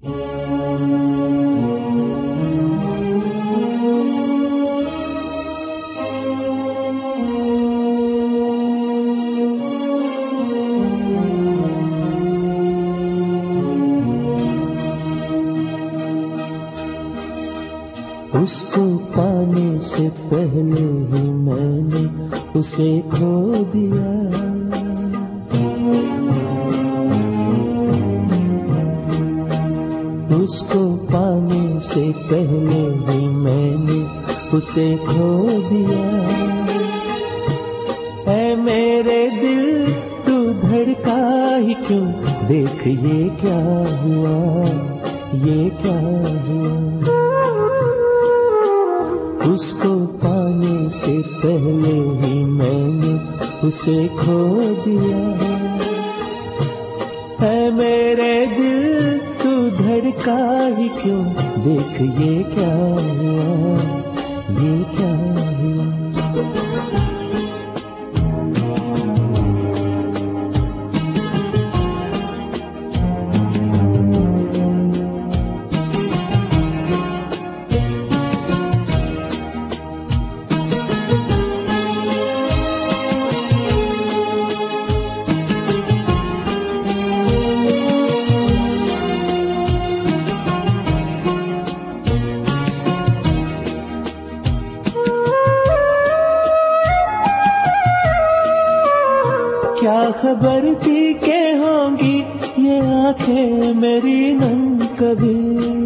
उसको पाने से पहले ही मैंने उसे खो दिया। उसको पाने से पहले ही मैंने उसे खो दिया। ऐ मेरे दिल तू धड़का ही क्यों, देख ये क्या हुआ, ये क्या हुआ। उसको पाने से पहले ही मैंने उसे खो दिया। है मेरे दिल तू धड़का ही क्यों, देख ये क्या हुआ, ये क्या हुआ। क्या खबर थी के होंगी ये आंखें मेरी नम कभी।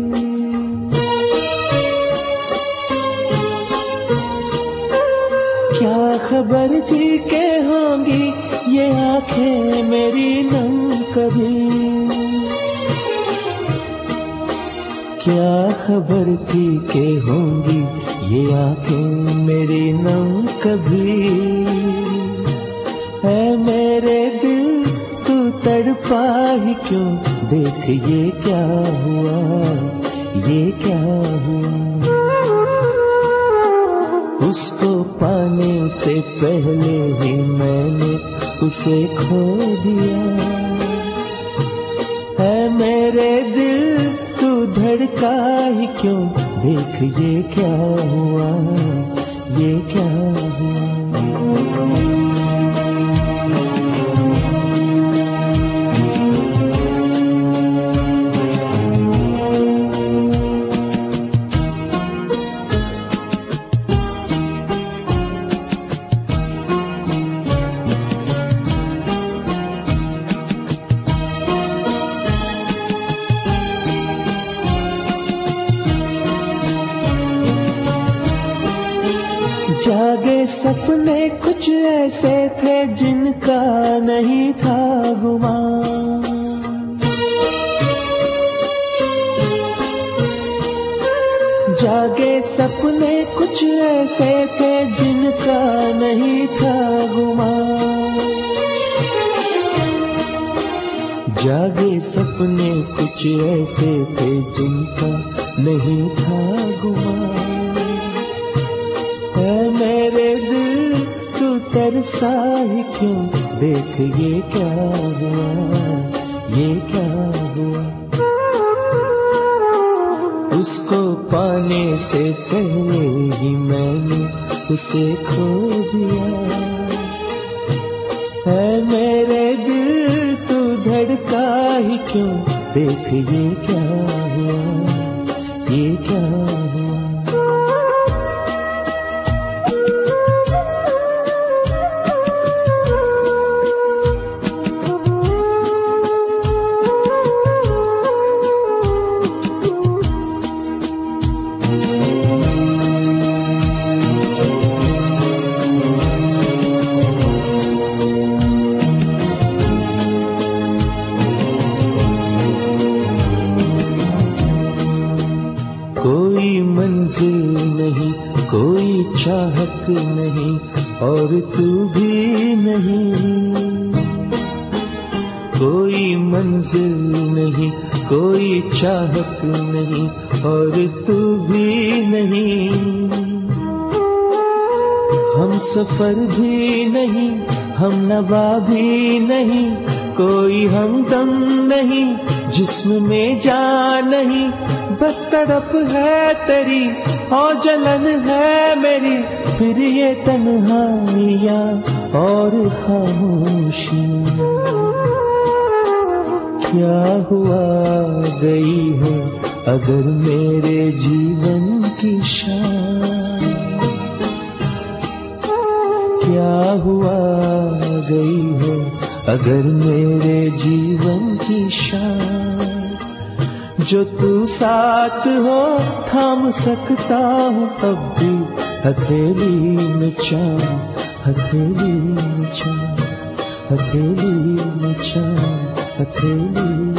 क्या खबर थी के होंगी ये आंखें मेरी नम कभी। क्या खबर थी के होंगी ये आंखें मेरी नम कभी। है मेरे दिल तू तड़पा ही क्यों, देख ये क्या हुआ, ये क्या हुआ। उसको पाने से पहले ही मैंने उसे खो दिया। है मेरे दिल तू धड़का ही क्यों, देख ये क्या हुआ, ये क्या हुआ। जागे सपने कुछ ऐसे थे जिनका नहीं था गुमान। जागे सपने कुछ ऐसे थे जिनका नहीं था गुमान। जागे सपने कुछ ऐसे थे जिनका नहीं था गुमान। है मेरे दिल तू तरसा ही क्यों, देख ये क्या हुआ, ये क्या हुआ। उसको पाने से पहले ही मैंने उसे खो दिया। है मेरे दिल तू धड़का ही क्यों, देख ये क्या हुआ, ये क्या हुआ। कोई मंजिल नहीं, कोई चाहत नहीं, और तू भी नहीं। कोई मंजिल नहीं, कोई चाहत नहीं, और तू भी नहीं। हम सफर भी नहीं, हम नवा भी नहीं, कोई हमदम नहीं, जिस्म में जान नहीं बस तड़प है तेरी और जलन है मेरी, फिर ये तन्हाइयाँ और खामोशी। क्या हुआ गई है अगर मेरे जीवन की शान, क्या हुआ गई है अगर मेरे जीवन की शान। जो तू साथ हो थाम सकता हूँ तब भी हथेली में चांद, हथेली में चांद, हथेली में चांद, हथेली